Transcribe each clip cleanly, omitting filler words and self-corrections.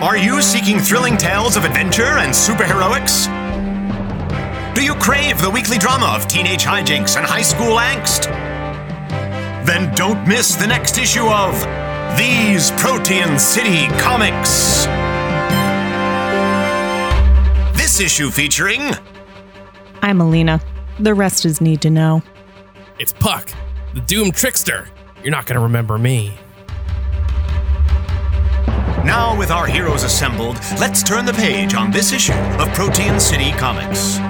Are you seeking thrilling tales of adventure and superheroics? Do you crave the weekly drama of teenage hijinks and high school angst? Then don't miss the next issue of These Protean City Comics. This issue featuring... I'm Alina. The rest is need to know. It's Puck, the doomed trickster. You're not going to remember me. Now, with our heroes assembled, let's turn the page on this issue of Protean City Comics.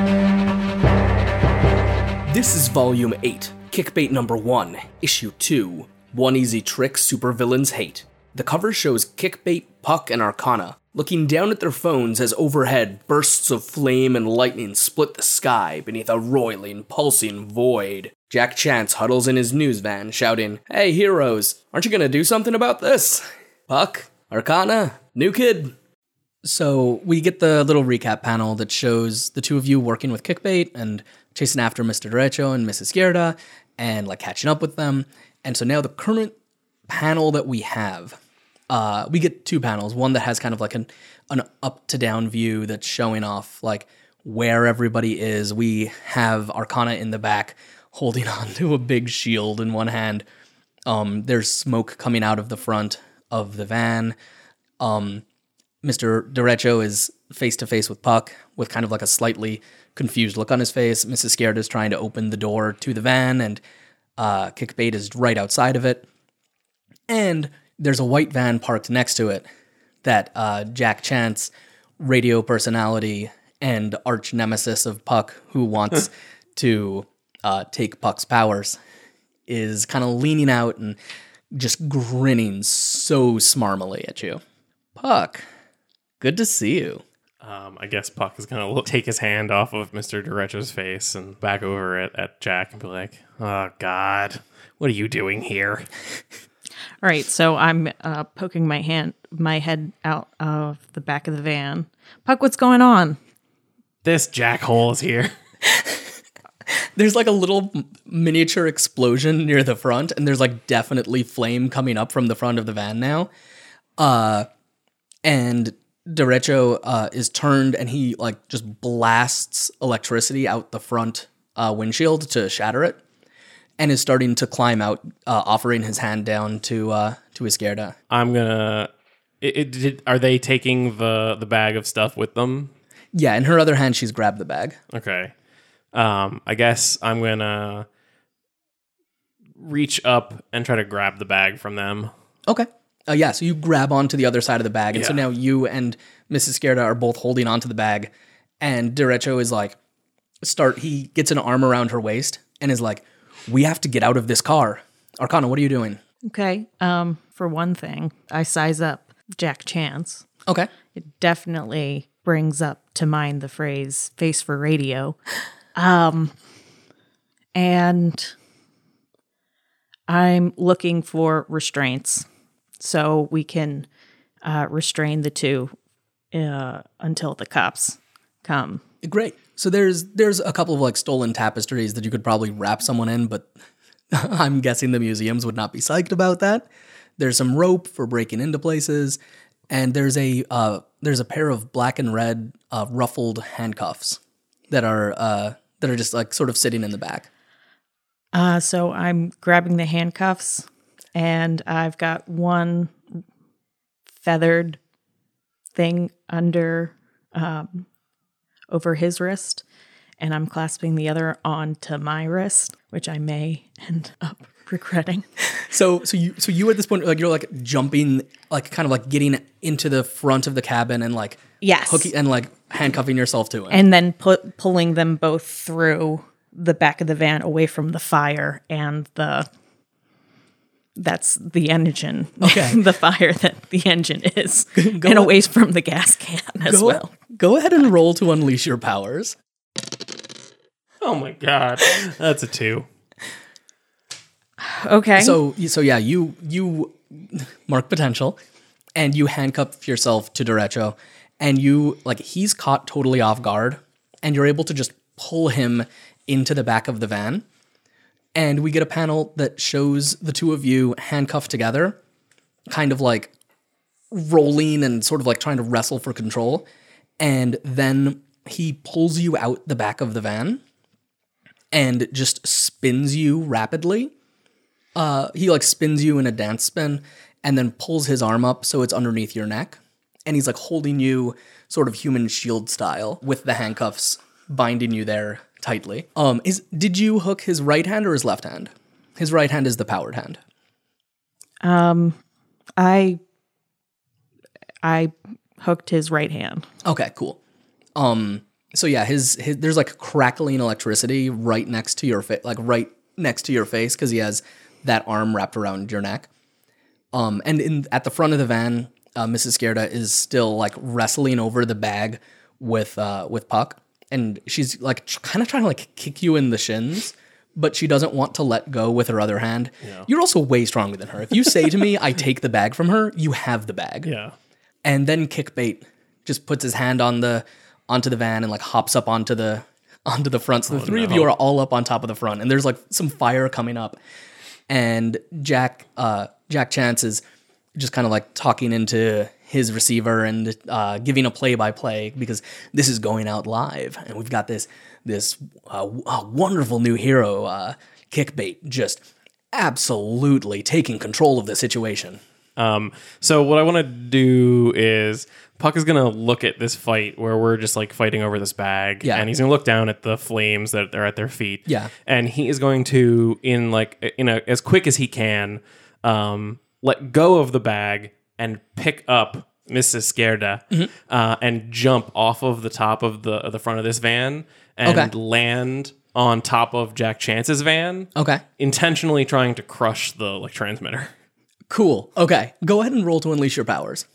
This is Volume 8, Kickbait Number 1, Issue 2, One Easy Trick Supervillains Hate. The cover shows Kickbait, Puck, and Arcana looking down at their phones as overhead bursts of flame and lightning split the sky beneath a roiling, pulsing void. Jack Chance huddles in his news van, shouting, "Hey heroes, aren't you gonna do something about this? Puck? Arcana? New Kid?" So we get the little recap panel that shows the two of you working with Kickbait and chasing after Mr. Derecho and Mrs. Izquierda and like catching up with them. And so now the current panel that we have, we get two panels. One that has kind of like an up to down view that's showing off like where everybody is. We have Arcana in the back holding on to a big shield in one hand. There's smoke coming out of the front of the van. Mr. Derecho is face to face with Puck with kind of like a slightly confused look on his face. Mrs. Izquierda is trying to open the door to the van, and Kickbait is right outside of it. And there's a white van parked next to it that Jack Chance, radio personality and arch nemesis of Puck, who wants to take Puck's powers, is kind of leaning out and just grinning so smarmily at you. Puck, good to see you. I guess Puck is going to take his hand off of Mr. Derecho's face and back over it at Jack and be like, "Oh, God, what are you doing here?" All right, so I'm poking my head out of the back of the van. Puck, what's going on? This jackhole is here. There's like a little miniature explosion near the front, and there's like definitely flame coming up from the front of the van now. And Derecho is turned, and he like just blasts electricity out the front windshield to shatter it, and is starting to climb out, offering his hand down to Izquierda. I'm gonna. Are they taking the bag of stuff with them? Yeah, in her other hand, she's grabbed the bag. Okay. I guess I'm gonna reach up and try to grab the bag from them. Okay. Yeah, so you grab onto the other side of the bag, and so Yeah. now you and Mrs. Izquierda are both holding onto the bag, and Derecho is like, he gets an arm around her waist, and is like, "We have to get out of this car." Arcana, what are you doing? Okay, for one thing, I size up Jack Chance. Okay. It definitely brings up to mind the phrase "face for radio." And I'm looking for restraints so we can restrain the two until the cops come. Great. So there's a couple of like stolen tapestries that you could probably wrap someone in, but I'm guessing the museums would not be psyched about that. There's some rope for breaking into places, and there's a pair of black and red ruffled handcuffs that are just like sort of sitting in the back. So I'm grabbing the handcuffs, and I've got one feathered thing under over his wrist, and I'm clasping the other onto my wrist, which I may end up regretting. So you at this point, like, you're like jumping, like kind of like getting into the front of the cabin and like Yes. hooking and like handcuffing yourself to it. And then pulling them both through the back of the van away from the fire and that's the engine. Okay. The fire that the engine is. And away from the gas can as well. Go ahead and roll to unleash your powers. Oh my God, that's a 2. Okay. So yeah, you mark potential, and you handcuff yourself to Derecho, and you like he's caught totally off guard, and you're able to just pull him into the back of the van, and we get a panel that shows the two of you handcuffed together, kind of like rolling and sort of like trying to wrestle for control. And then he pulls you out the back of the van and just spins you rapidly. He like spins you in a dance spin and then pulls his arm up so it's underneath your neck. And he's like holding you sort of human shield style with the handcuffs binding you there tightly. Did you hook his right hand or his left hand? His right hand is the powered hand. I hooked his right hand. Okay, cool. So yeah, his there's like crackling electricity right next to your face, because he has that arm wrapped around your neck. And at the front of the van, Mrs. Skerda is still like wrestling over the bag with Puck, and she's like kind of trying to like kick you in the shins, but she doesn't want to let go with her other hand. Yeah. You're also way stronger than her. If you say to me, I take the bag from her, you have the bag. Yeah. And then Kickbait just puts his hand onto the van and like hops up onto the front. So the three of you are all up on top of the front, and there's like some fire coming up. And Jack Chance is just kind of like talking into his receiver and giving a play-by-play because this is going out live, and we've got this wonderful new hero, Kickbait, just absolutely taking control of the situation. So what I want to do is Puck is going to look at this fight where we're just like fighting over this bag, and he's going to look down at the flames that are at their feet. Yeah. And he is going to, as quick as he can, let go of the bag and pick up Mrs. Skerda, and jump off of the top of the front of this van and land on top of Jack Chance's van. Okay. Intentionally trying to crush the transmitter. Cool. Okay. Go ahead and roll to unleash your powers.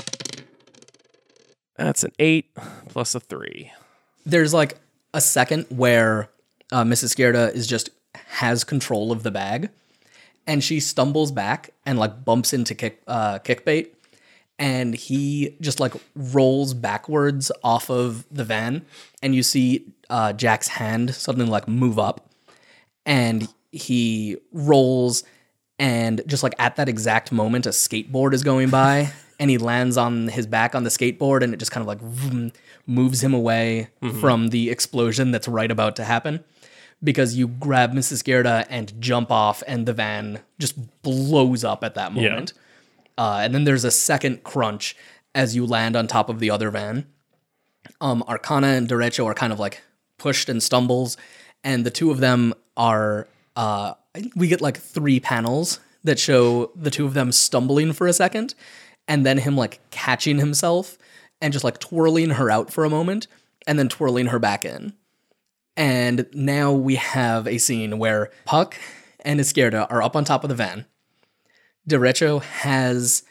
That's an 8 plus a 3. There's like a second where Mrs. Skerda has control of the bag, and she stumbles back and like bumps into Kickbait, and he just like rolls backwards off of the van, and you see Jack's hand suddenly like move up, and he rolls, and just like at that exact moment, a skateboard is going by. And he lands on his back on the skateboard, and it just kind of like moves him away from the explosion that's right about to happen. Because you grab Mrs. Skerda and jump off, and the van just blows up at that moment. Yeah. And then there's a second crunch as you land on top of the other van. Arcana and Derecho are kind of like pushed and stumbles, and the two of them are... we get like 3 panels that show the two of them stumbling for a second, and then him like catching himself and just like twirling her out for a moment and then twirling her back in. And now we have a scene where Puck and Skerda are up on top of the van. Derecho has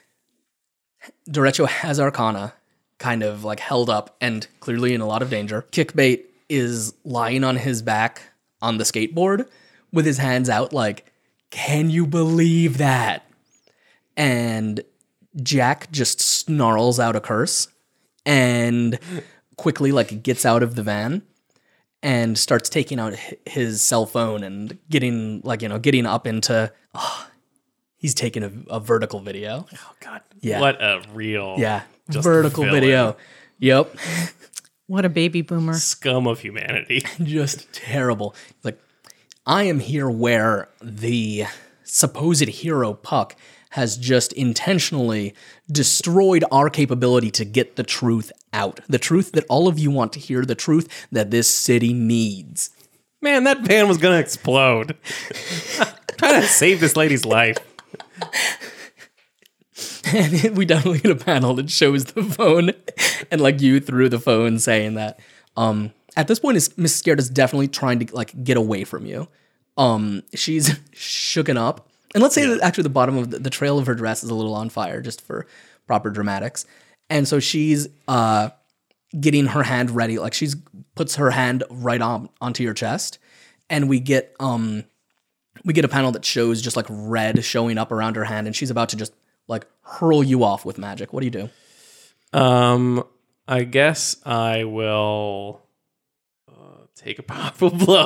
Arcana kind of like held up and clearly in a lot of danger. Kickbait is lying on his back on the skateboard with his hands out like, can you believe that? And Jack just snarls out a curse and quickly like gets out of the van and starts taking out his cell phone and getting up into, he's taking a vertical video. Oh God. Yeah. What a real vertical villain. Video. Yep. What a baby boomer. Scum of humanity. Just terrible. Like, I am here where the supposed hero Puck has just intentionally destroyed our capability to get the truth out. The truth that all of you want to hear, the truth that this city needs. Man, that van was going to explode. Trying to save this lady's life. And we definitely get a panel that shows the phone and like you through the phone saying that. At this point, Mrs. Skerda is definitely trying to like get away from you. She's shooken up. And let's say that actually the bottom of the trail of her dress is a little on fire, just for proper dramatics. And so she's getting her hand ready. Like puts her hand right onto your chest. And we get a panel that shows just like red showing up around her hand. And she's about to just like hurl you off with magic. What do you do? I guess I will take a powerful blow.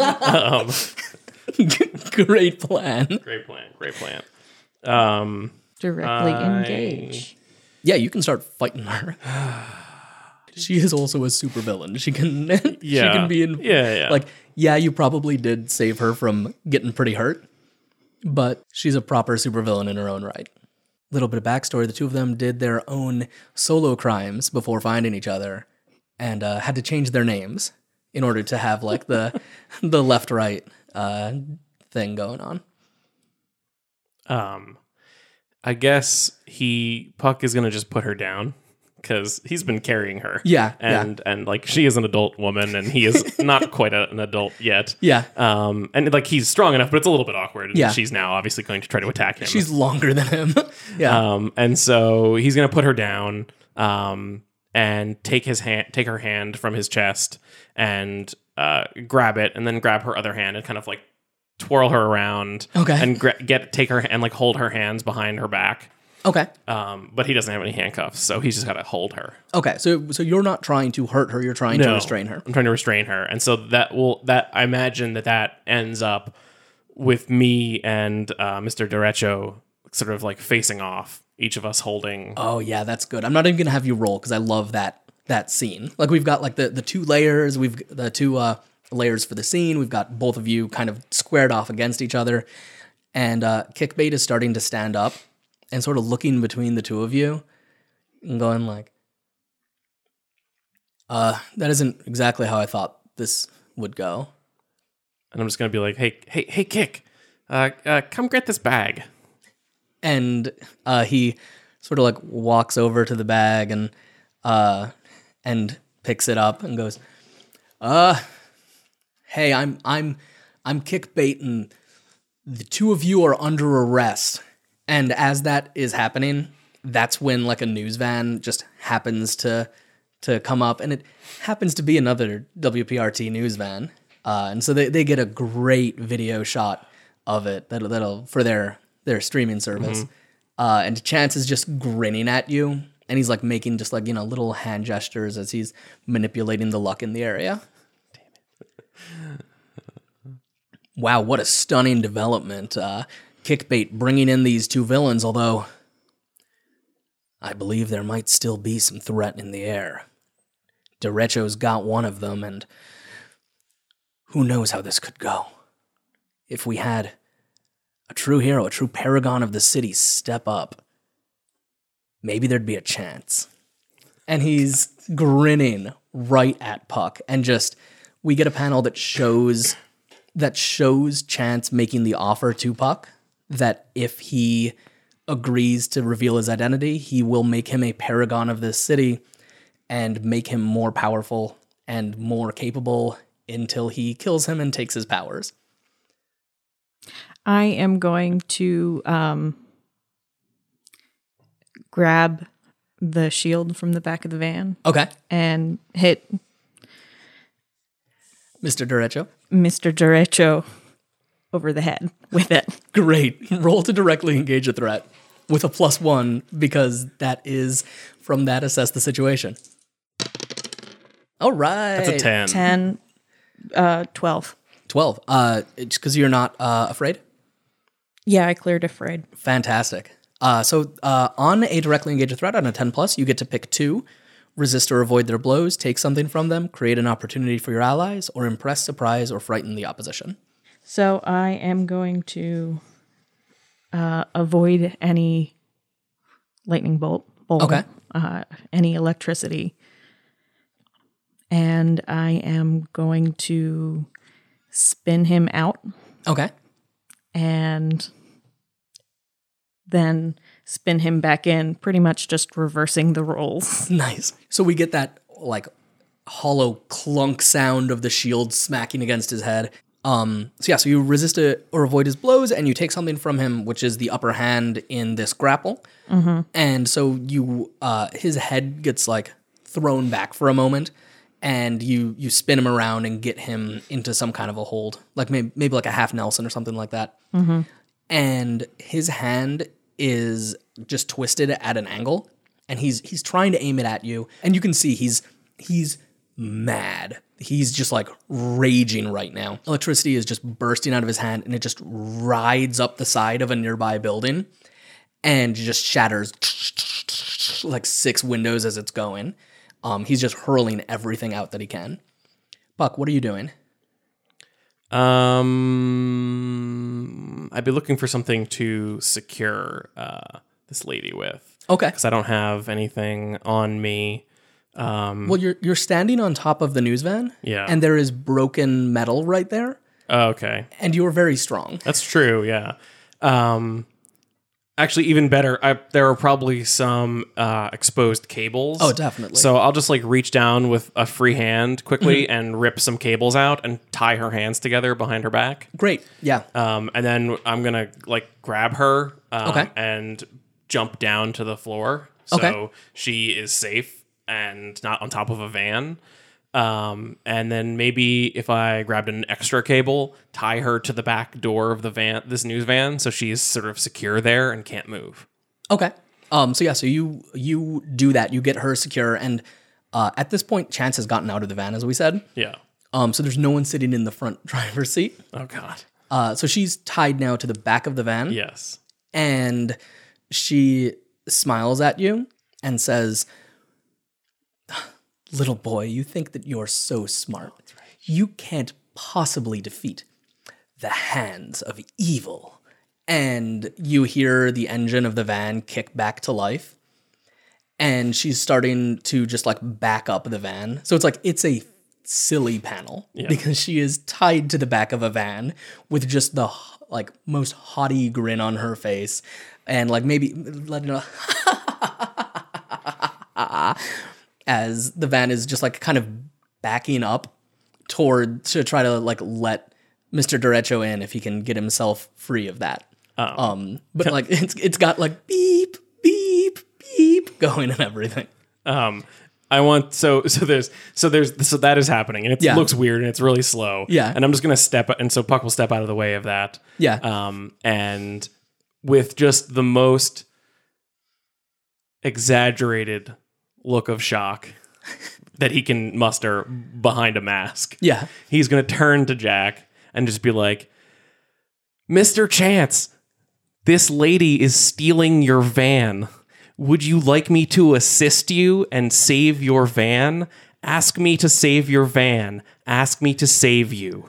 No. Great plan. Great plan. Directly engage. Yeah, you can start fighting her. She is also a supervillain. She can she can be in like, yeah, you probably did save her from getting pretty hurt, but she's a proper supervillain in her own right. Little bit of backstory, the two of them did their own solo crimes before finding each other and had to change their names in order to have like the left-right thing going on. I guess Puck is gonna just put her down because he's been carrying her. Yeah, and like she is an adult woman and he is not quite an adult yet. Yeah. And like he's strong enough, but it's a little bit awkward. Yeah. She's now obviously going to try to attack him. She's longer than him. Yeah. And so he's gonna put her down. And take her hand from his chest and grab it, and then grab her other hand and kind of like twirl her around. Okay. And take her and like hold her hands behind her back. Okay. But he doesn't have any handcuffs, so he's just got to hold her. Okay. So you're not trying to hurt her; you're trying to restrain her. I'm trying to restrain her, and so I imagine that ends up with me and Mr. Derecho sort of like facing off. Each of us holding. Oh yeah, that's good. I'm not even gonna have you roll because I love that scene. Like we've got like the two layers. We've the two layers for the scene. We've got both of you kind of squared off against each other, and Kickbait is starting to stand up and sort of looking between the two of you and going like, that isn't exactly how I thought this would go. And I'm just gonna be like, hey, Kick, come get this bag. And he sort of like walks over to the bag and picks it up and goes, hey, I'm Kickbait and the two of you are under arrest. And as that is happening, that's when like a news van just happens to come up, and it happens to be another WPRT news van. And so they get a great video shot of it that'll for their streaming service. And Chance is just grinning at you, and he's like making just like, little hand gestures as he's manipulating the luck in the area. Damn it. Wow, what a stunning development. Kickbait bringing in these two villains, although I believe there might still be some threat in the air. Derecho's got one of them, and who knows how this could go. If we had a true hero, a true paragon of the city step up, maybe there'd be a chance. And he's grinning right at Puck, and we get a panel that shows Chance making the offer to Puck that if he agrees to reveal his identity, he will make him a paragon of this city and make him more powerful and more capable until he kills him and takes his powers. I am going to grab the shield from the back of the van. Okay. And hit Mr. Derecho over the head with it. Great. Roll to directly engage a threat with a +1 because that is from that assess the situation. All right. That's a 10. 12. 12. It's because you're not afraid? Yeah, I cleared afraid. Fantastic. So on a directly engage a threat on a 10+, you get to pick 2. Resist or avoid their blows, take something from them, create an opportunity for your allies, or impress, surprise, or frighten the opposition. So I am going to avoid any lightning bolt, okay. Any electricity. And I am going to spin him out. Okay. And then spin him back in, pretty much just reversing the rolls. Nice. So we get that like hollow clunk sound of the shield smacking against his head. So you resist or avoid his blows, and you take something from him, which is the upper hand in this grapple. Mm-hmm. And so you, his head gets like thrown back for a moment, and you spin him around and get him into some kind of a hold, like maybe like a half Nelson or something like that. Mm-hmm. And his hand is just twisted at an angle, and he's trying to aim it at you, and you can see he's mad. He's just like raging right now. Electricity is just bursting out of his hand, and it just rides up the side of a nearby building. and just shatters like 6 windows as it's going. He's just hurling everything out that he can. Puck, what are you doing? I'd be looking for something to secure this lady with. Okay. Because I don't have anything on me. Well, you're standing on top of the news van. Yeah. And there is broken metal right there. Oh, okay. And you're very strong. That's true, yeah. Actually, even better, there are probably some exposed cables. Oh, definitely. So I'll just like reach down with a free hand quickly and rip some cables out and tie her hands together behind her back. Great, yeah. And then I'm going to like grab her Okay. and jump down to the floor. So she is safe and not on top of a van. And then maybe if I grabbed an extra cable, tie her to the back door of the van, this news van, so she's sort of secure there and can't move. Okay. So you do that. You get her secure, and at this point, Chance has gotten out of the van, as we said. Yeah. So there's no one sitting in the front driver's seat. Oh God. So she's tied now to the back of the van. Yes. And she smiles at you and says, "Little boy, you think that you're so smart. You can't possibly defeat the hands of evil." And you hear the engine of the van kick back to life. And she's starting to just like back up the van. So it's a silly panel because she is tied to the back of a van with just the like most haughty grin on her face. And like maybe let know as the van is just like kind of backing up to try to like let Mr. Derecho in if he can get himself free of that. But like it's got like beep, beep, beep going and everything. I want so that is happening and it looks weird and it's really slow. Yeah. And I'm just gonna so Puck will step out of the way of that. Yeah. And with just the most exaggerated look of shock that he can muster behind a mask. Yeah. He's gonna turn to Jack and just be like, "Mr. Chance, this lady is stealing your van. Would you like me to assist you and save your van? Ask me to save your van. Ask me to save you.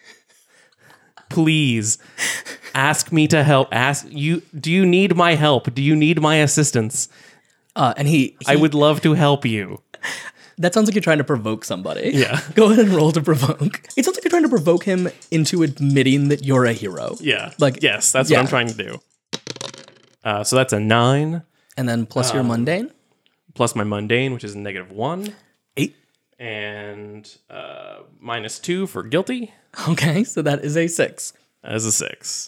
Please. Ask me to help. Do you need my help? Do you need my assistance? And I would love to help you." That sounds like you're trying to provoke somebody. Yeah. Go ahead and roll to provoke. It sounds like you're trying to provoke him into admitting that you're a hero. Yeah. Yes, that's what I'm trying to do. So that's a 9. And then plus your mundane? Plus my mundane, which is -1. 8. And -2 for guilty. Okay, so that is a 6. That is a 6.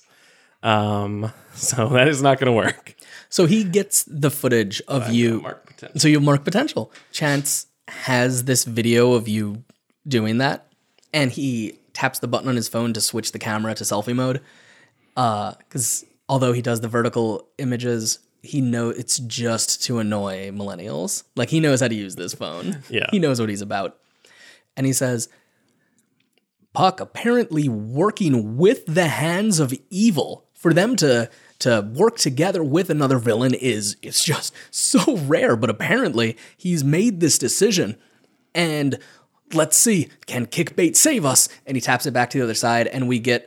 So that is not going to work. So he gets the footage of you. So you mark potential. Chance has this video of you doing that, and he taps the button on his phone to switch the camera to selfie mode. Because although he does the vertical images, he knows it's just to annoy millennials. Like he knows how to use this phone. Yeah. He knows what he's about. And he says, "Puck apparently working with the hands of evil. For them to work together with another villain it's just so rare, but apparently he's made this decision. And let's see, can Kickbait save us?" And he taps it back to the other side, and we get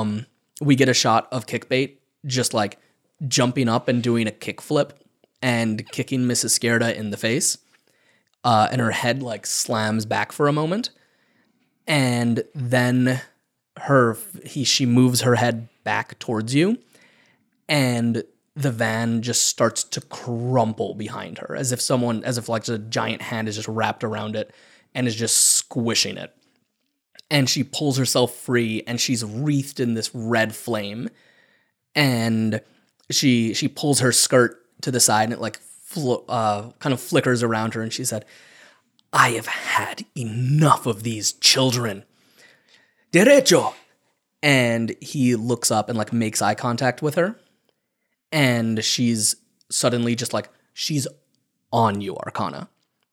a shot of Kickbait just like jumping up and doing a kickflip and kicking Mrs. Skerda in the face. And her head like slams back for a moment. And then she moves her head back towards you, and the van just starts to crumple behind her as if like a giant hand is just wrapped around it and is just squishing it. And she pulls herself free, and she's wreathed in this red flame, and she pulls her skirt to the side, and it like kind of flickers around her, and she said, "I have had enough of these children. Derecho!" And he looks up and like makes eye contact with her. And she's suddenly just like, she's on you, Arcana.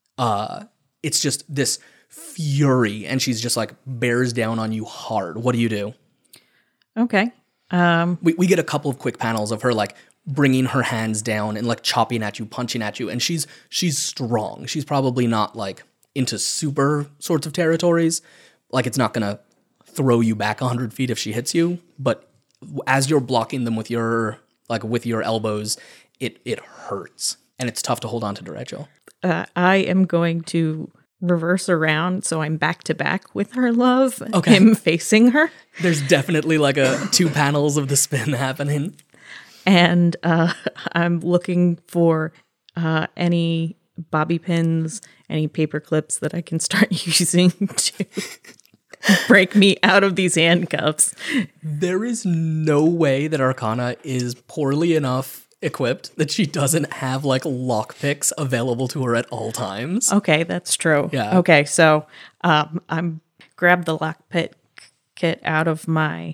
It's just this fury, and she's just like bears down on you hard. What do you do? Okay. We get a couple of quick panels of her like bringing her hands down and like chopping at you, punching at you. And she's strong. She's probably not like into super sorts of territories. Like it's not going to throw you back 100 feet if she hits you. But as you're blocking them with your elbows, it hurts. And it's tough to hold on to Derecho. I am going to reverse around so I'm back to back with her, love. Okay. Him facing her. There's definitely like two panels of the spin happening. And I'm looking for any bobby pins, any paper clips that I can start using to break me out of these handcuffs. There is no way that Arcana is poorly enough equipped that she doesn't have like lockpicks available to her at all times. Okay, that's true. Yeah. Okay, so I'm grab the lockpick kit out of my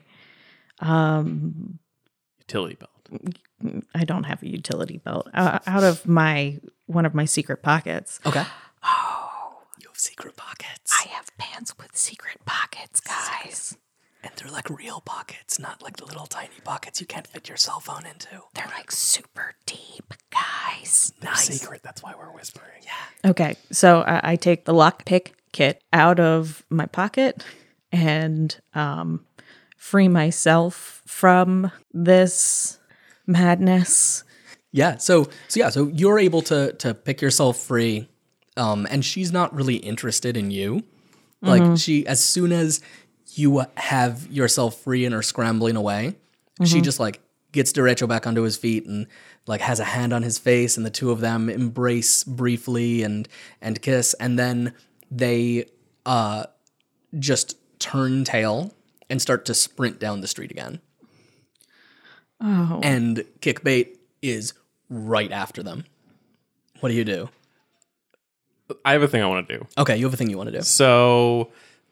utility belt. I don't have a utility belt. Out of one of my secret pockets. Okay. Oh, you have secret pockets. I have pants with secret pockets, guys. And they're like real pockets, not like the little tiny pockets you can't fit your cell phone into. They're like super deep, guys. They're secret. That's why we're whispering. Yeah. Okay, so I take the lockpick kit out of my pocket and free myself from this madness. Yeah. So you're able to pick yourself free, and she's not really interested in you. Like as soon as you have yourself free and are scrambling away, she just like gets Derecho back onto his feet and like has a hand on his face, and the two of them embrace briefly and kiss, and then they just turn tail and start to sprint down the street again. Oh. And Kickbait is right after them. What do you do? I have a thing I want to do. Okay, you have a thing you want to do. So,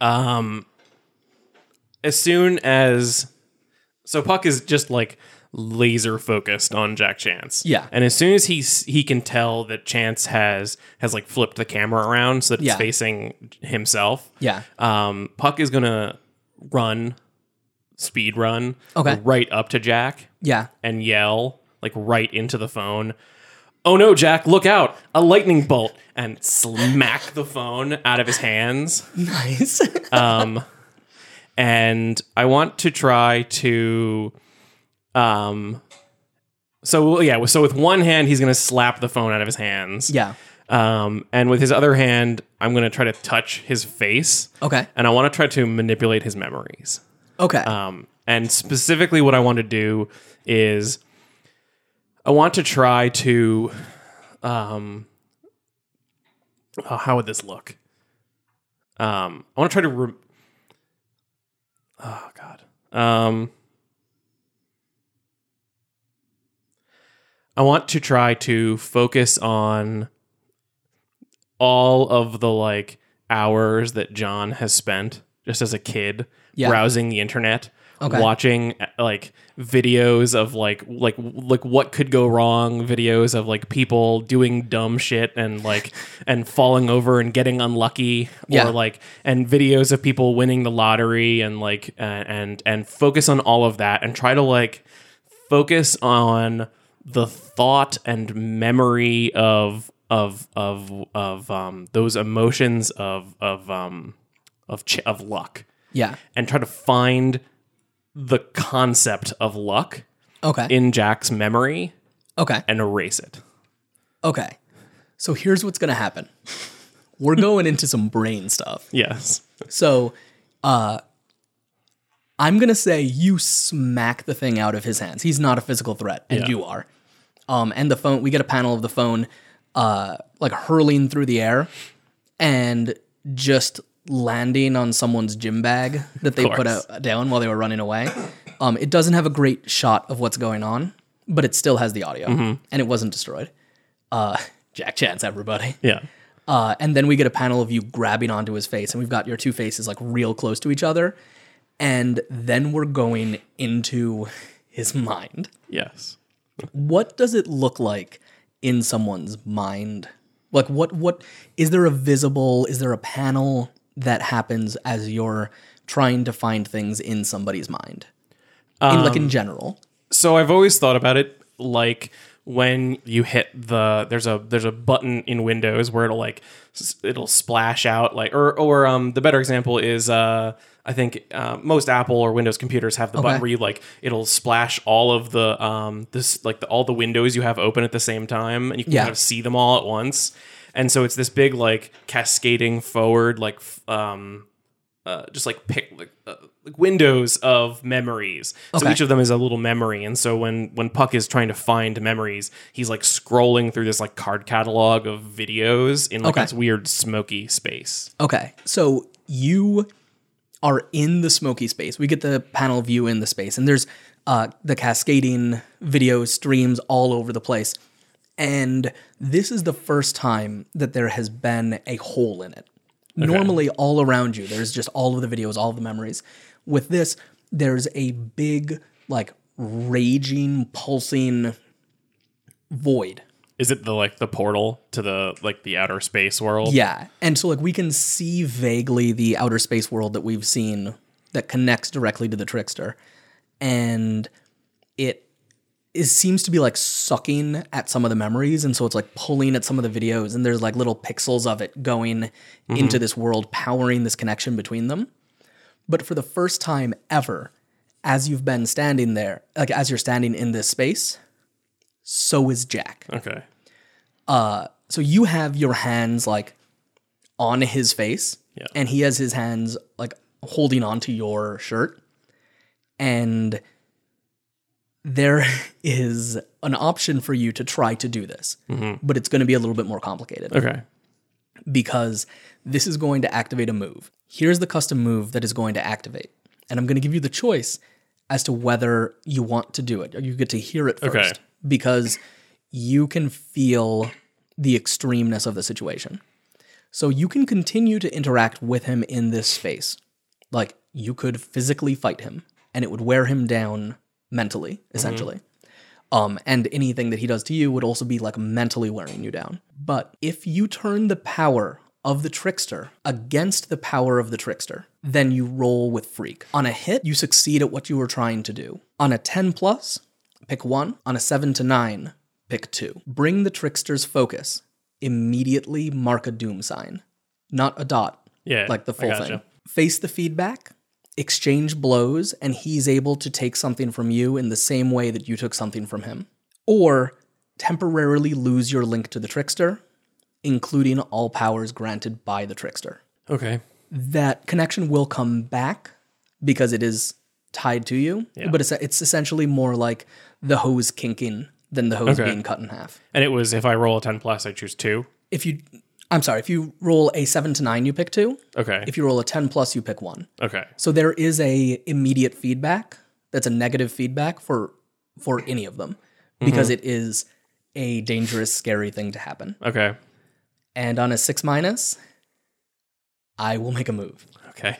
as soon as... So Puck is just like laser focused on Jack Chance. Yeah. And as soon as he can tell that Chance has like flipped the camera around so that it's facing himself. Yeah. Puck is going to speed run right up to Jack. Yeah. And yell like right into the phone, "Oh no, Jack, look out, a lightning bolt," and smack the phone out of his hands. Nice. And I want to try to so with one hand he's going to slap the phone out of his hands. Yeah. And with his other hand I'm going to try to touch his face. Okay. And I want to try to manipulate his memories. Okay. And specifically what I want to do is I want to try to how would this look? I want to try to oh god. I want to try to focus on all of the like hours that John has spent just as a kid browsing the internet, watching like videos of like what could go wrong, videos of like people doing dumb shit and like and falling over and getting unlucky, or like and videos of people winning the lottery, and like and focus on all of that and try to like focus on the thought and memory of those emotions of luck. Yeah. And try to find the concept of luck in Jack's memory. Okay. And erase it. Okay. So here's what's going to happen. We're going into some brain stuff. Yes. So I'm going to say you smack the thing out of his hands. He's not a physical threat, and you are. And the phone, we get a panel of the phone like hurling through the air and just landing on someone's gym bag that they put down while they were running away. It doesn't have a great shot of what's going on, but it still has the audio, and it wasn't destroyed. Jack Chance, everybody. Yeah. And then we get a panel of you grabbing onto his face, and we've got your two faces like real close to each other. And then we're going into his mind. Yes. What does it look like in someone's mind? Like what is there is there a panel that happens as you're trying to find things in somebody's mind? In general. So I've always thought about it like when you hit there's a button in Windows where it'll splash out like or the better example is I think most Apple or Windows computers have the button where you it'll splash all of the all the windows you have open at the same time, and you can kind of see them all at once. And so it's this big cascading forward windows of memories. So each of them is a little memory. And so when Puck is trying to find memories, he's scrolling through this card catalog of videos in this weird smoky space. Okay, so you are in the smoky space. We get the panel view in the space, and there's the cascading video streams all over the place. And this is the first time that there has been a hole in it. Okay. Normally, all around you, there's just all of the videos, all of the memories. With this, there's a big, raging, pulsing void. Is it the portal to the outer space world? Yeah. And so we can see vaguely the outer space world that we've seen that connects directly to the Trickster. And it seems to be sucking at some of the memories, and so it's pulling at some of the videos, and there's little pixels of it going into this world, powering this connection between them. But for the first time ever, as you've been standing there, as you're standing in this space, so is Jack. Okay. So you have your hands on his face, and he has his hands holding onto your shirt, and there is an option for you to try to do this, but it's going to be a little bit more complicated. Okay. Because this is going to activate a move. Here's the custom move that is going to activate, and I'm going to give you the choice as to whether you want to do it. You get to hear it first, because you can feel the extremeness of the situation. So you can continue to interact with him in this space. You could physically fight him, and it would wear him down mentally, essentially. And anything that he does to you would also be mentally wearing you down. But if you turn the power of the Trickster against the power of the Trickster, then you roll with Freak. On a hit, you succeed at what you were trying to do. On a 10+, pick 1. On a 7-9, pick 2. Bring the Trickster's focus. Immediately mark a doom sign. Not a dot, the full thing. Face the feedback. Exchange blows, and he's able to take something from you in the same way that you took something from him. Or temporarily lose your link to the Trickster, including all powers granted by the Trickster. Okay. That connection will come back because it is tied to you, but it's essentially more like the hose kinking than the hose being cut in half. And it was, if I roll a 10+, I choose 2? If you roll a 7-9, you pick 2. Okay. If you roll a 10+, you pick 1. Okay. So there is a immediate feedback that's a negative feedback for any of them, because it is a dangerous, scary thing to happen. Okay. And on a 6-, I will make a move. Okay.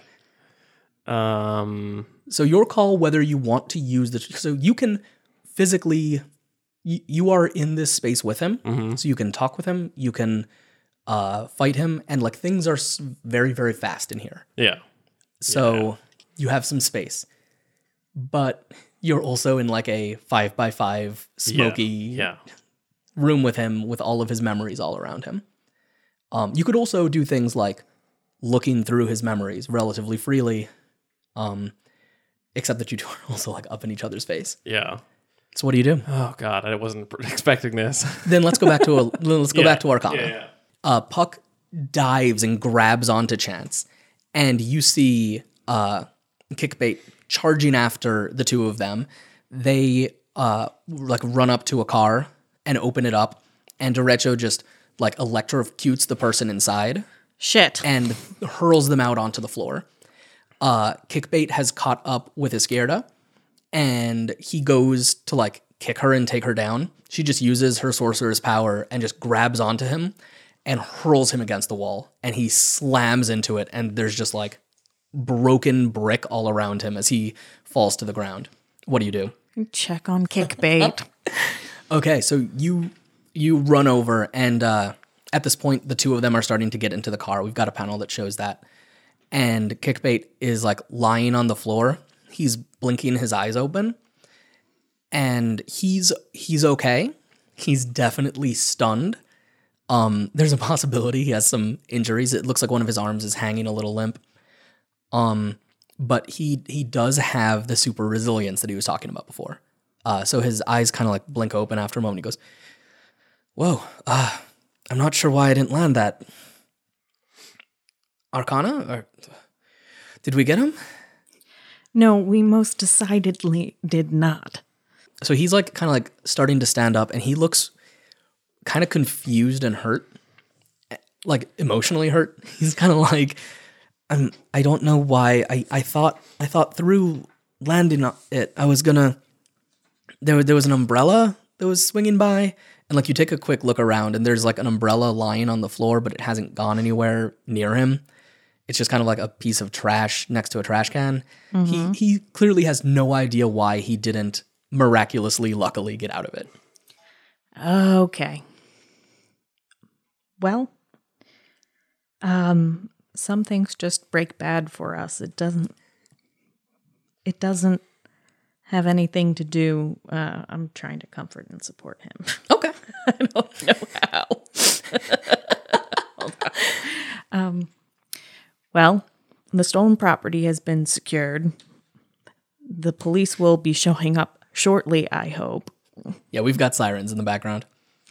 So your call whether you want to use so you can physically, you are in this space with him, so you can talk with him, you can fight him, and things are very, very fast in here. Yeah. So you have some space, but you're also in a 5x5 smoky room with him, with all of his memories all around him. You could also do things like looking through his memories relatively freely, except that you two are also up in each other's face. Yeah. So what do you do? Oh God, I wasn't expecting this. Then let's go back to back to Arcana. Yeah. Puck dives and grabs onto Chance, and you see Kickbait charging after the two of them. They run up to a car and open it up, and Derecho just electrocutes the person inside. Shit. And hurls them out onto the floor. Kickbait has caught up with Izquierda, and he goes to kick her and take her down. She just uses her sorcerer's power and just grabs onto him and hurls him against the wall, and he slams into it, and there's just broken brick all around him as he falls to the ground. What do you do? Check on Kickbait. Okay, so you run over, and at this point, the two of them are starting to get into the car. We've got a panel that shows that. And Kickbait is lying on the floor. He's blinking his eyes open. and he's okay. He's definitely stunned. There's a possibility he has some injuries. It looks like one of his arms is hanging a little limp. But he does have the super resilience that he was talking about before. So his eyes kind of like blink open after a moment. He goes, "Whoa, I'm not sure why I didn't land that. Arcana? Or did we get him?" No, we most decidedly did not. So he's like kind of like starting to stand up, and he looks kind of confused and hurt, like emotionally hurt. He's kind of like, I don't know why. I thought through landing it, I was gonna. There was an umbrella that was swinging by, and like you take a quick look around, and there's like an umbrella lying on the floor, but it hasn't gone anywhere near him. It's just kind of like a piece of trash next to a trash can. Mm-hmm. He clearly has no idea why he didn't miraculously, luckily get out of it. Okay. Well, some things just break bad for us. It doesn't have anything to do. I'm trying to comfort and support him. Okay. I don't know how. Well, the stolen property has been secured. The police will be showing up shortly, I hope. Yeah, we've got sirens in the background.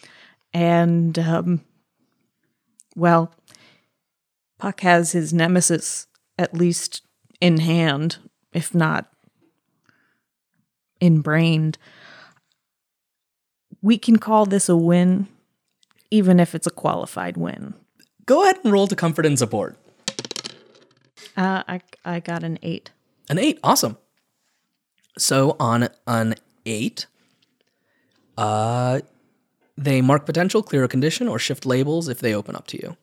And, well, Puck has his nemesis at least in hand, if not inbrained. We can call this a win, even if it's a qualified win. Go ahead and roll to comfort and support. I got an 8. An 8, awesome. So on an 8, they mark potential, clear a condition, or shift labels if they open up to you.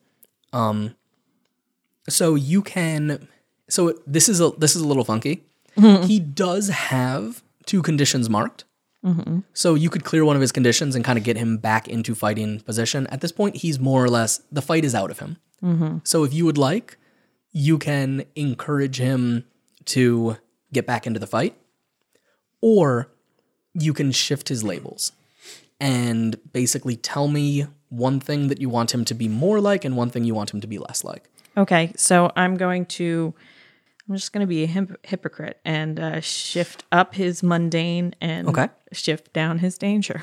So you can. So this is a little funky. Mm-hmm. He does have 2 conditions marked. Mm-hmm. So you could clear one of his conditions and kind of get him back into fighting position. At this point, he's more or less, the fight is out of him. Mm-hmm. So if you would like, you can encourage him to get back into the fight, or you can shift his labels and basically tell me one thing that you want him to be more like and one thing you want him to be less like. Okay, so I'm just going to be a hypocrite and shift up his mundane and shift down his danger.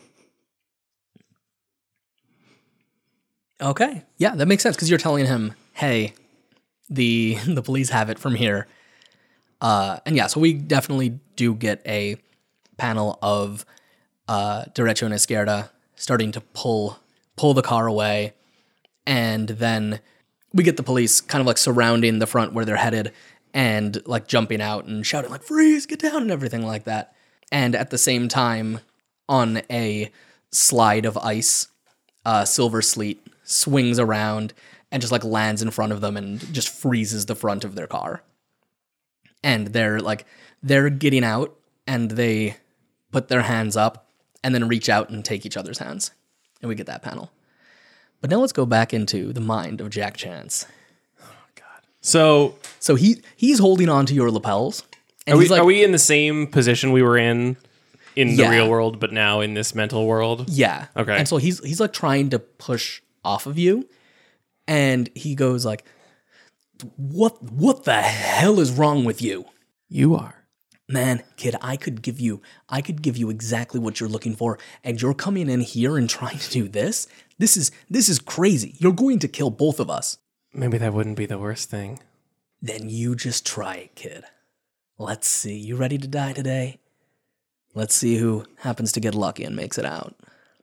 Okay, yeah, that makes sense because you're telling him, hey, the police have it from here. And yeah, so we definitely do get a panel of Derecho and Izquierda starting to pull the car away, and then we get the police kind of like surrounding the front where they're headed and like jumping out and shouting like, "Freeze, get down," and everything like that. And at the same time, on a slide of ice, Silver Sleet swings around and just like lands in front of them and just freezes the front of their car. And they're getting out, and they put their hands up and then reach out and take each other's hands. And we get that panel. But now let's go back into the mind of Jack Chance. Oh, God. So he's holding on to your lapels. And are we in the same position we were in the real world, but now in this mental world? Yeah. Okay. And so he's like trying to push off of you. And he goes like, What the hell is wrong with you? You are. Man, kid, I could give you exactly what you're looking for, and you're coming in here and trying to do this? This is crazy. You're going to kill both of us. Maybe that wouldn't be the worst thing. Then you just try it, kid. Let's see. You ready to die today? Let's see who happens to get lucky and makes it out.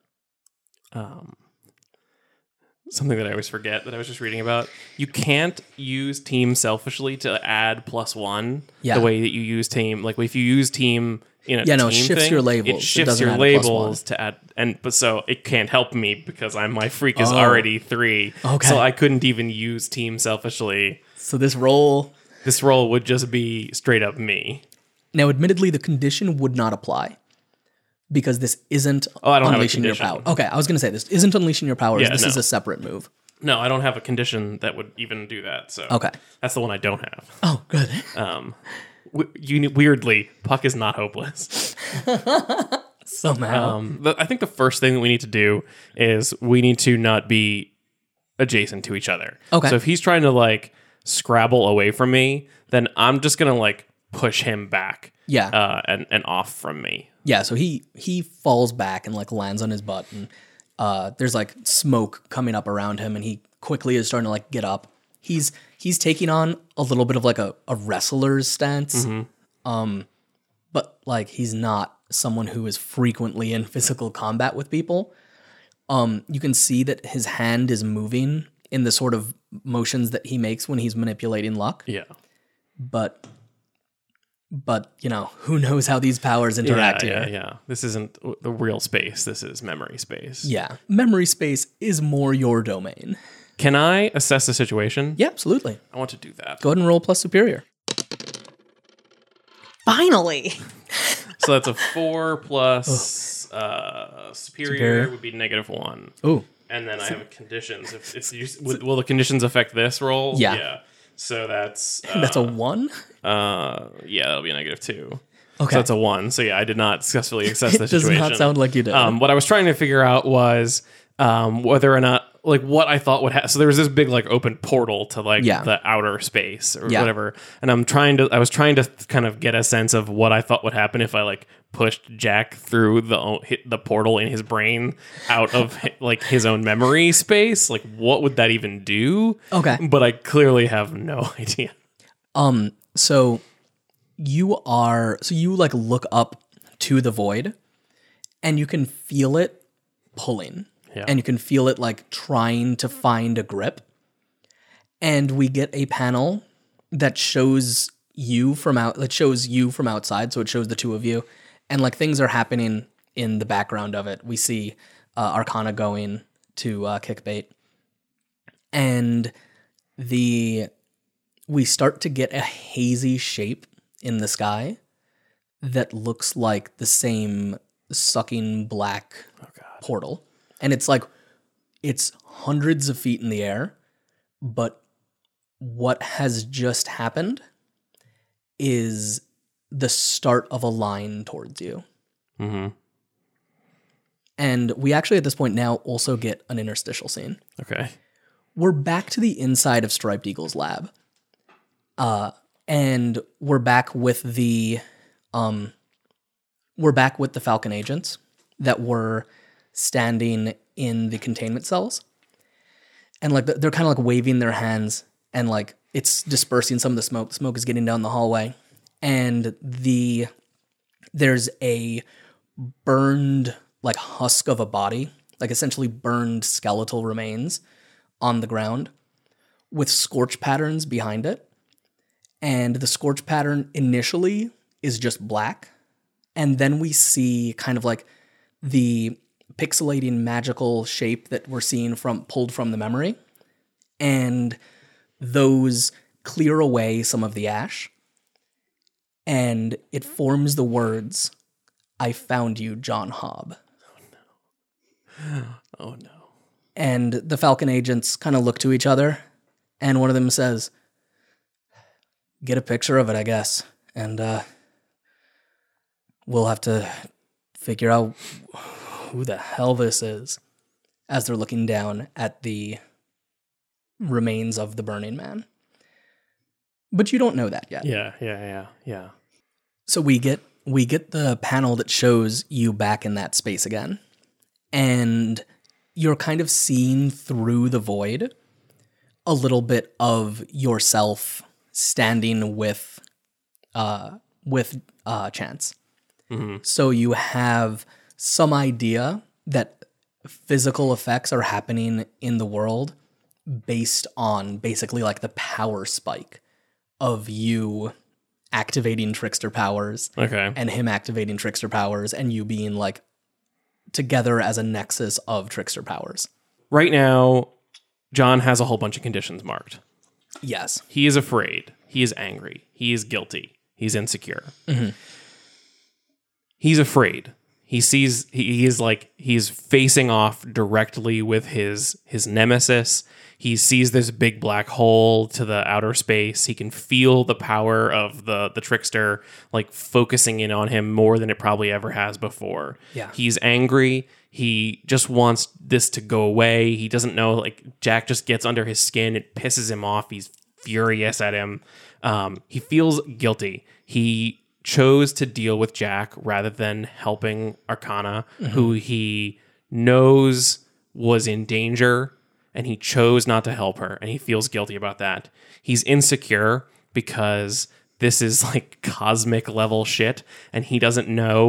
Something that I always forget that I was just reading about. You can't use team selfishly to add +1 the way that you use team. Like if you use team in a team it shifts thing, your labels. It shifts your labels to add, but so it can't help me because my freak is already 3. Okay. So I couldn't even use team selfishly. So this roll would just be straight up me. Now, admittedly, the condition would not apply. Because this isn't unleashing your power. Okay, I was going to say, this isn't unleashing your powers. Yeah, this is a separate move. No, I don't have a condition that would even do that. So okay. That's the one I don't have. Oh, good. weirdly, Puck is not hopeless. Somehow. I think the first thing that we need to do is we need to not be adjacent to each other. Okay. So if he's trying to like scrabble away from me, then I'm just gonna like push him back. Yeah. And off from me. Yeah. So he falls back and like lands on his butt, and there's like smoke coming up around him, and he quickly is starting to like get up. He's taking on a little bit of like a wrestler's stance. But like he's not someone who is frequently in physical combat with people. You can see that his hand is moving in the sort of motions that he makes when he's manipulating luck. Yeah. But you know, who knows how these powers interact here. Yeah. This isn't the real space. This is memory space. Yeah. Memory space is more your domain. Can I assess the situation? Yeah, absolutely. I want to do that. Go ahead and roll plus superior. Finally. So that's a 4 plus superior would be -1. Ooh. And then I have conditions. Will the conditions affect this roll? Yeah. So that's That's a 1? yeah, that'll be a -2. Okay. So that's a 1. So yeah, I did not successfully assess the It does situation. not sound like you did. What I was trying to figure out was whether or not like what I thought would happen. So there was this big like open portal to like the outer space or whatever, and I was trying to kind of get a sense of what I thought would happen if I like pushed Jack through the portal in his brain out of like his own memory space. Like what would that even do? Okay. But I clearly have no idea. So you like look up to the void, and you can feel it pulling. Yeah. And you can feel it like trying to find a grip. And we get a panel that shows you from outside, so it shows the two of you, and like things are happening in the background of it. We see Arcana going to Kickbait, and we start to get a hazy shape in the sky that looks like the same sucking black portal. And it's hundreds of feet in the air, but what has just happened is the start of a line towards you. Mm-hmm. And we actually at this point now also get an interstitial scene. Okay. We're back to the inside of Striped Eagle's lab. And we're back with the Falcon agents that were standing in the containment cells, and like they're kind of like waving their hands, and like it's dispersing some of the smoke. The smoke is getting down the hallway, and there's a burned like husk of a body, like essentially burned skeletal remains on the ground with scorch patterns behind it. And the scorch pattern initially is just black, and then we see kind of like the pixelating magical shape that we're seeing pulled from the memory, and those clear away some of the ash, and it forms the words, "I found you, John Hobb." Oh no. And the Falcon agents kind of look to each other, and one of them says, "Get a picture of it, I guess, and we'll have to figure out who the hell this is," as they're looking down at the remains of the Burning Man. But you don't know that yet. Yeah. So we get the panel that shows you back in that space again. And you're kind of seeing through the void a little bit of yourself standing with Chance. Mm-hmm. So you have some idea that physical effects are happening in the world based on basically like the power spike of you activating trickster powers, Okay. and him activating trickster powers, and you being like together as a nexus of trickster powers. Right now, John has a whole bunch of conditions marked. Yes. He is afraid. He is angry. He is guilty. He's insecure. Mm-hmm. He's afraid. he's facing off directly with his nemesis. He sees this big black hole to the outer space. He can feel the power of the trickster like focusing in on him more than it probably ever has before. Yeah. He's angry. He just wants this to go away. He doesn't know, like, Jack just gets under his skin. It pisses him off. He's furious at him. He feels guilty. He chose to deal with Jack rather than helping Arcana, who he knows was in danger, and he chose not to help her, and he feels guilty about that. He's insecure because this is like cosmic level shit, and he doesn't know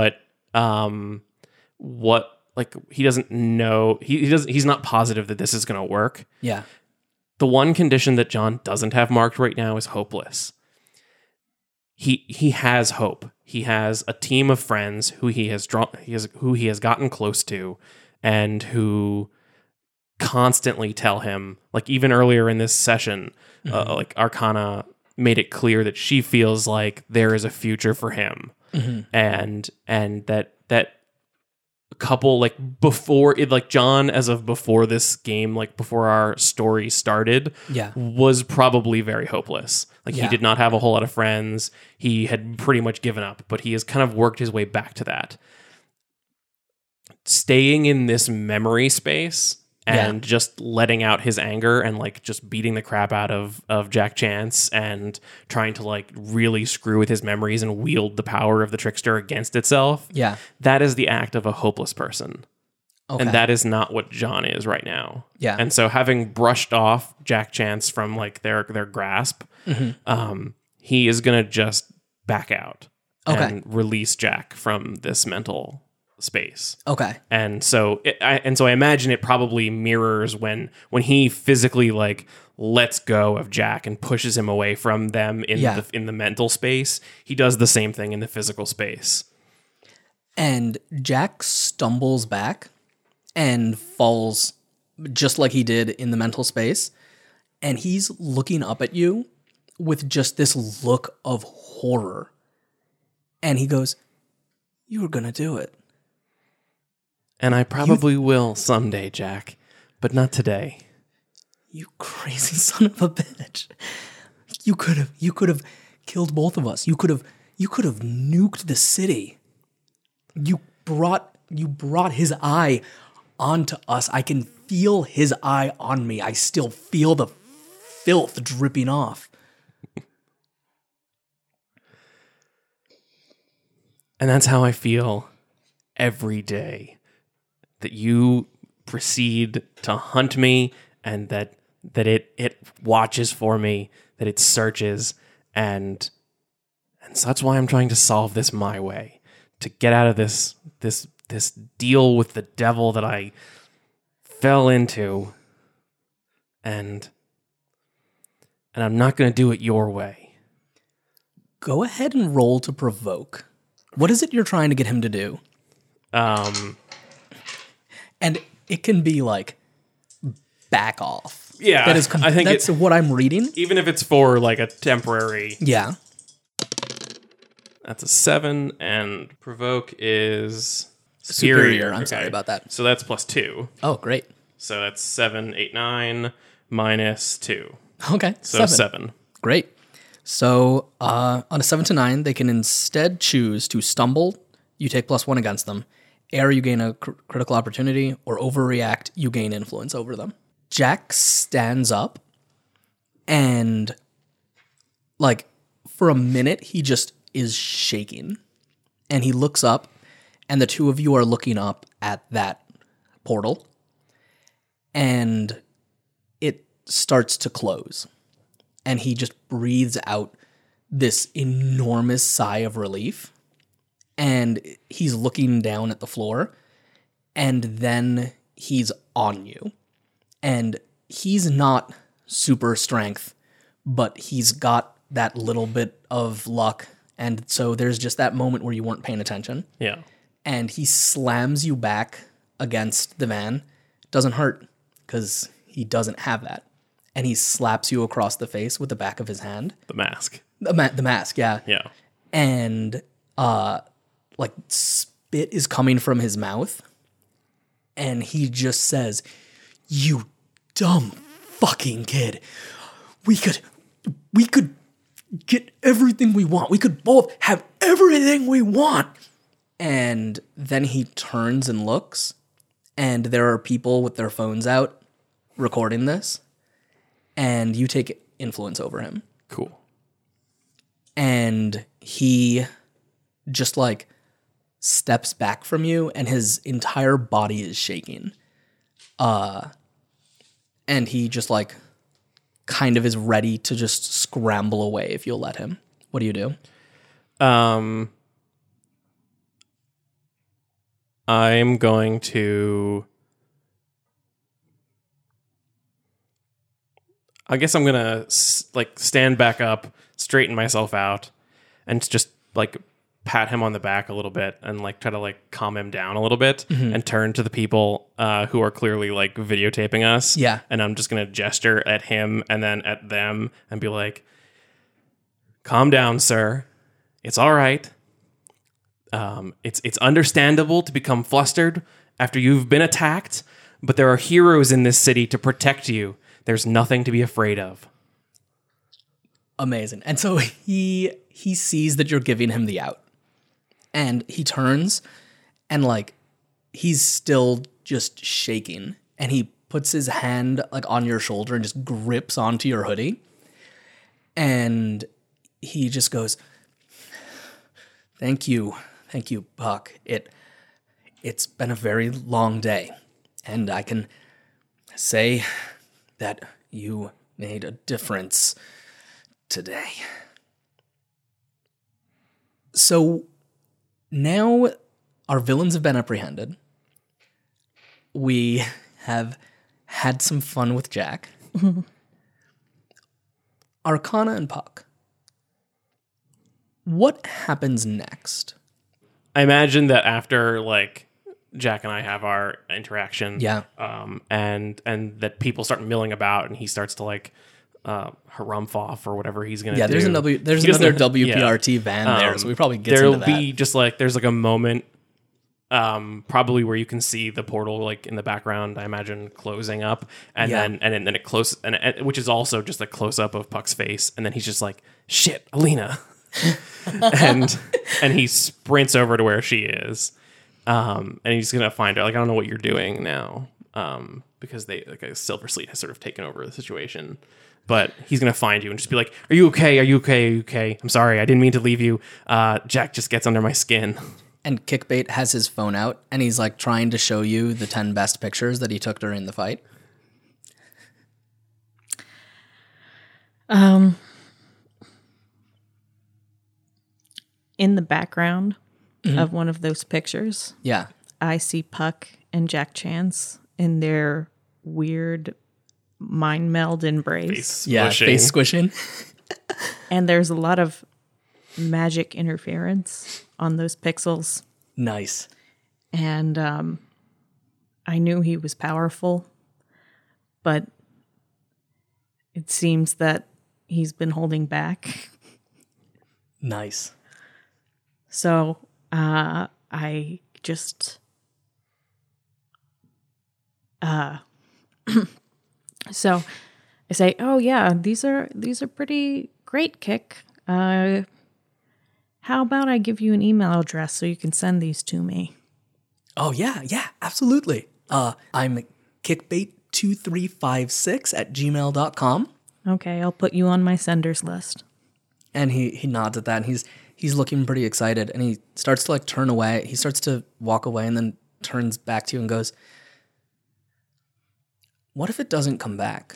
he doesn't know, he's not positive that this is going to work. Yeah. The one condition that John doesn't have marked right now is hopeless. He has hope. He has a team of friends who he has gotten close to, and who constantly tell him, like even earlier in this session, like Arcana made it clear that she feels like there is a future for him, and that a couple, like before it, like John, as of before this game, like before our story started, was probably very hopeless. Like he did not have a whole lot of friends. He had pretty much given up, but he has kind of worked his way back to that. Staying in this memory space and just letting out his anger and like just beating the crap out of Jack Chance and trying to like really screw with his memories and wield the power of the trickster against itself. Yeah. That is the act of a hopeless person. Okay. And that is not what John is right now. Yeah. And so having brushed off Jack Chance from like their grasp, he is going to just back out and release Jack from this mental space. Okay. And so I imagine it probably mirrors when he physically like lets go of Jack and pushes him away from them in the mental space. He does the same thing in the physical space. And Jack stumbles back and falls just like he did in the mental space. And he's looking up at you with just this look of horror. And he goes, "You were going to do it." And I probably will someday, Jack, but not today. You crazy son of a bitch. You could have killed both of us. You could have nuked the city. You brought his eye onto us. I can feel his eye on me. I still feel the filth dripping off. And that's how I feel every day. That you proceed to hunt me, and that it watches for me, that it searches, and so that's why I'm trying to solve this my way, to get out of this deal with the devil that I fell into, and I'm not going to do it your way. Go ahead and roll to provoke. What is it you're trying to get him to do? And it can be like, back off. Yeah, I think that's what I'm reading. Even if it's for like a temporary. Yeah. That's a 7, and provoke is superior. I'm sorry about that. So that's +2. Oh, great. So that's 7, 8, 9 minus 2. Okay, so 7. Great. So on a 7 to 9, they can instead choose to stumble. You take +1 against them. Err, you gain a critical opportunity, or overreact, you gain influence over them. Jack stands up, and like for a minute, he just is shaking. And he looks up, and the two of you are looking up at that portal, and it starts to close. And he just breathes out this enormous sigh of relief. And he's looking down at the floor, and then he's on you. And he's not super strength, but he's got that little bit of luck. And so there's just that moment where you weren't paying attention. Yeah. And he slams you back against the van. Doesn't hurt, because he doesn't have that. And he slaps you across the face with the back of his hand. The mask. The mask, yeah. Yeah. And like spit is coming from his mouth. And he just says, "You dumb fucking kid. We could get everything we want. We could both have everything we want." And then he turns and looks, and there are people with their phones out recording this, and you take influence over him. Cool. And he just like steps back from you, and his entire body is shaking. And he just like kind of is ready to just scramble away if you'll let him. What do you do? I'm going to... I guess I'm going to stand back up, straighten myself out, and just like pat him on the back a little bit and like try to like calm him down a little bit, and turn to the people who are clearly like videotaping us. Yeah. And I'm just going to gesture at him and then at them and be like, "Calm down, sir. It's all right. It's understandable to become flustered after you've been attacked, but there are heroes in this city to protect you. There's nothing to be afraid of." Amazing. And so he sees that you're giving him the out. And he turns and like he's still just shaking, and he puts his hand like on your shoulder and just grips onto your hoodie. And he just goes, Thank you, Puck. It's been a very long day, and I can say that you made a difference today. So now our villains have been apprehended. We have had some fun with Jack. Arcana and Puck. What happens next? I imagine that after like Jack and I have our interaction, and that people start milling about, and he starts to like harumph off or whatever he's gonna do. There's another WPRT van there, so we probably get into that. There'll be just like there's like a moment, probably where you can see the portal like in the background. I imagine closing up, and then it closes, and which is also just a close up of Puck's face, and then he's just like, "Shit, Alina." and he sprints over to where she is, and he's gonna find her. Like, I don't know what you're doing now, because Silver Sleet has sort of taken over the situation, but he's gonna find you and just be like, "Are you okay? Are you okay? Are you okay? I'm sorry, I didn't mean to leave you. Jack just gets under my skin." And Kickbait has his phone out, and he's like trying to show you the 10 best pictures that he took during the fight. In the background of one of those pictures, I see Puck and Jack Chance in their weird mind meld embrace. Face squishing. And there's a lot of magic interference on those pixels. Nice. And I knew he was powerful, but it seems that he's been holding back. Nice. So I just so I say, "Oh yeah, these are pretty great, Kick. How about I give you an email address so you can send these to me?" Oh yeah, absolutely. I'm kickbait2356@gmail.com. Okay, I'll put you on my senders list. And he nods at that, and he's looking pretty excited, and he starts to like turn away. He starts to walk away and then turns back to you and goes, "What if it doesn't come back?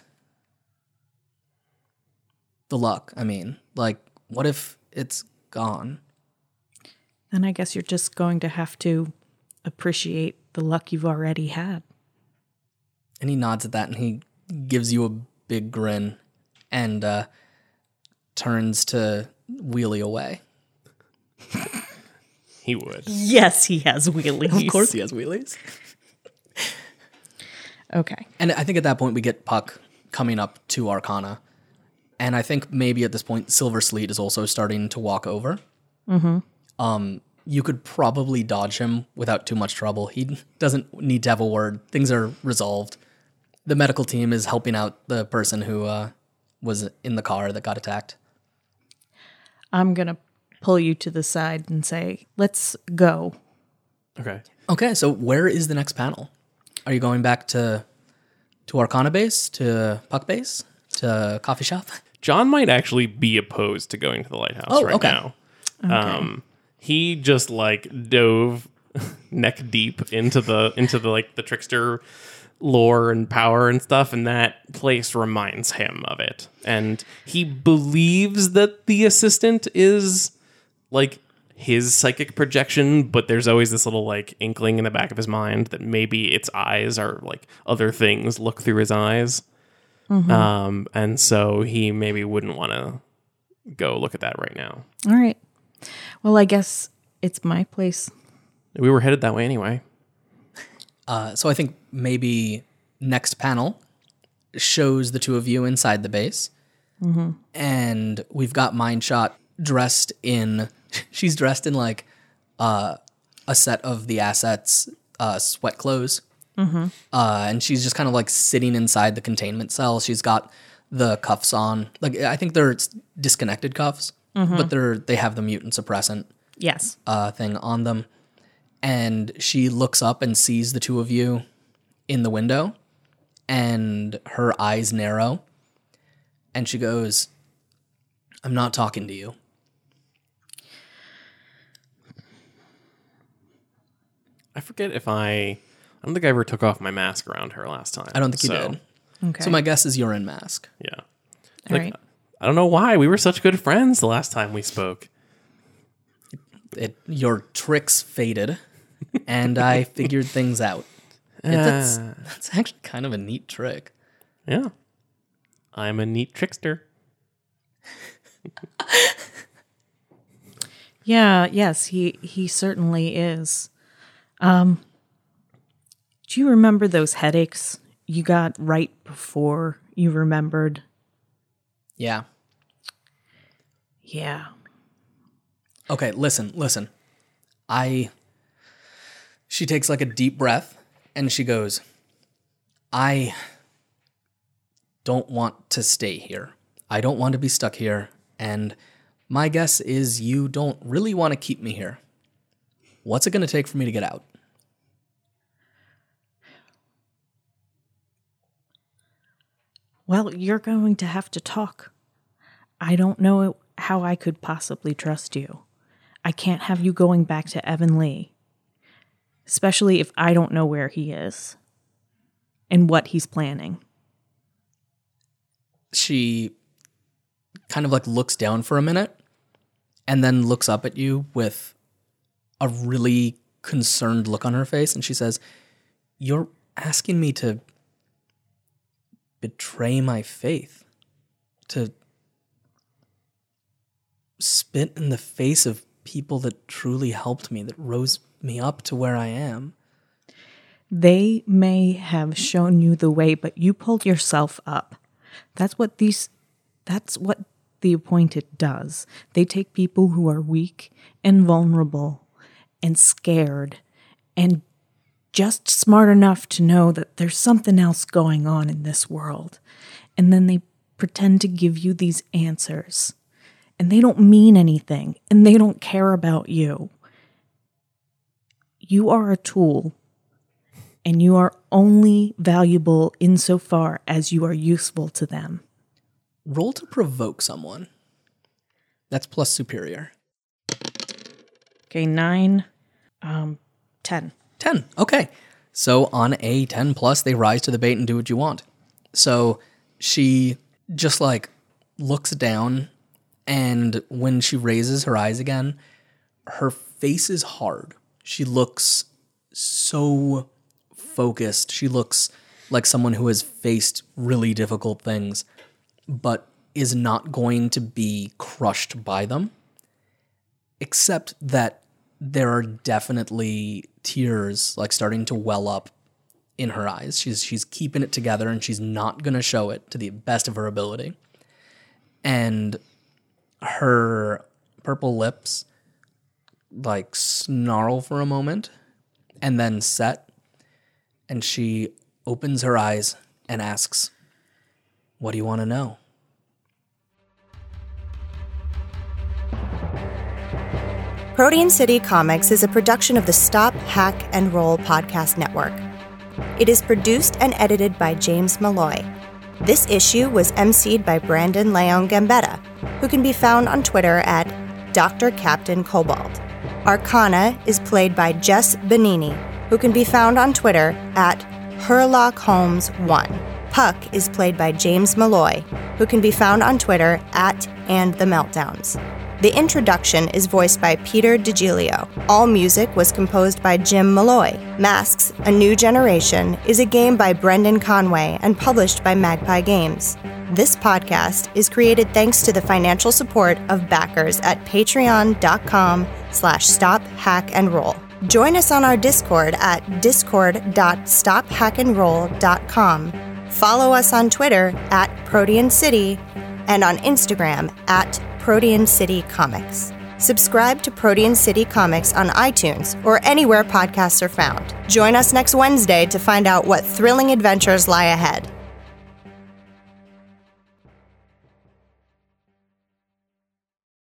The luck, I mean. Like, what if it's gone?" Then I guess you're just going to have to appreciate the luck you've already had. And he nods at that, and he gives you a big grin and turns to wheelie away. He would. Yes, he has wheelies. Of course he has wheelies. Okay. And I think at that point we get Puck coming up to Arcana. And I think maybe at this point Silver Sleet is also starting to walk over. You could probably dodge him without too much trouble. He doesn't need to have a word. Things are resolved. The medical team is helping out the person who was in the car that got attacked. I'm going to pull you to the side and say, let's go. Okay, so where is the next panel? Are you going back to Arcana base, to Puck base, to coffee shop? John might actually be opposed to going to the lighthouse now. Okay. He just like dove neck deep into the trickster lore and power and stuff, and that place reminds him of it. And he believes that the assistant is like his psychic projection, but there's always this little like inkling in the back of his mind that maybe its eyes are like other things look through his eyes. Mm-hmm. And so he maybe wouldn't want to go look at that right now. All right. Well, I guess it's my place. We were headed that way anyway. So I think maybe next panel shows the two of you inside the base. Mm-hmm. And we've got Mindshot dressed in... She's dressed in like a set of the assets sweat clothes. Mm-hmm. And she's just kind of like sitting inside the containment cell. She's got the cuffs on. Like I think they're disconnected cuffs, but they have the mutant suppressant thing on them. And she looks up and sees the two of you in the window, and her eyes narrow. And she goes, "I'm not talking to you." I forget if I don't think I ever took off my mask around her last time. I don't think you did. Okay. So my guess is you're in mask. Yeah. All right. I don't know why. We were such good friends the last time we spoke. Your tricks faded, and I figured things out. That's actually kind of a neat trick. Yeah. I'm a neat trickster. Yes, he certainly is. Do you remember those headaches you got right before you remembered? Yeah. Yeah. Okay, listen. She takes like a deep breath and she goes, "I don't want to stay here. I don't want to be stuck here. And my guess is you don't really want to keep me here. What's it going to take for me to get out?" Well, you're going to have to talk. I don't know how I could possibly trust you. I can't have you going back to Evan Lee, especially if I don't know where he is and what he's planning. She kind of like looks down for a minute and then looks up at you with a really concerned look on her face, and she says, "You're asking me to betray my faith, to spit in the face of people that truly helped me, that rose me up to where I am." They may have shown you the way, but you pulled yourself up. That's what the Appointed does. They take people who are weak and vulnerable and scared and just smart enough to know that there's something else going on in this world. And then they pretend to give you these answers. And they don't mean anything. And they don't care about you. You are a tool. And you are only valuable insofar as you are useful to them. Roll to provoke someone. That's plus superior. Okay, 9, 10. 10. Okay. So on a 10 plus, they rise to the bait and do what you want. So she just like looks down, and when she raises her eyes again, her face is hard. She looks so focused. She looks like someone who has faced really difficult things, but is not going to be crushed by them. Except that there are definitely tears like starting to well up in her eyes. She's keeping it together, and she's not going to show it to the best of her ability. And her purple lips like snarl for a moment and then set. And she opens her eyes and asks, "What do you want to know?" Protean City Comics is a production of the Stop, Hack, and Roll podcast network. It is produced and edited by James Malloy. This issue was emceed by Brandon Leon Gambetta, who can be found on Twitter at Dr. Captain Cobalt. Arcana is played by Jess Benini, who can be found on Twitter at HerlockHolmes1. Puck is played by James Malloy, who can be found on Twitter at AndTheMeltdowns. The introduction is voiced by Peter DiGilio. All music was composed by Jim Malloy. Masks: A New Generation is a game by Brendan Conway and published by Magpie Games. This podcast is created thanks to the financial support of backers at patreon.com/stophackandroll. Join us on our Discord at discord.stophackandroll.com. Follow us on Twitter at Protean City and on Instagram at Protean City Comics. Subscribe to Protean City Comics on iTunes or anywhere podcasts are found. Join us next Wednesday to find out what thrilling adventures lie ahead.